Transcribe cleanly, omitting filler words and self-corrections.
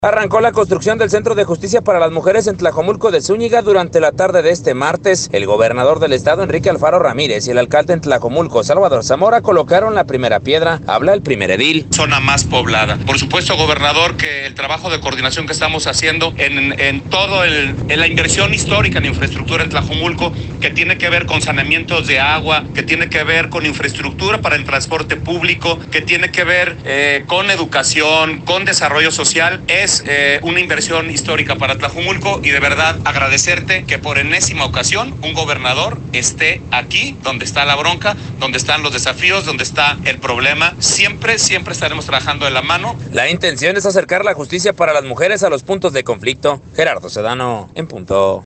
Arrancó la construcción del Centro de Justicia para las Mujeres en Tlajomulco de Zúñiga durante la tarde de este martes. El gobernador del estado, Enrique Alfaro Ramírez, y el alcalde en Tlajomulco, Salvador Zamora, colocaron la primera piedra. Habla el primer edil. Zona más poblada. Por supuesto, gobernador, que el trabajo de coordinación que estamos haciendo en la inversión histórica en infraestructura en Tlajomulco, que tiene que ver con saneamientos de agua, que tiene que ver con infraestructura para el transporte público, que tiene que ver con educación, con desarrollo social, es una inversión histórica para Tlajomulco, y de verdad agradecerte que por enésima ocasión un gobernador esté aquí, donde está la bronca, donde están los desafíos, donde está el problema. Siempre estaremos trabajando de la mano. La intención es acercar la justicia para las mujeres a los puntos de conflicto. Gerardo Sedano, en punto.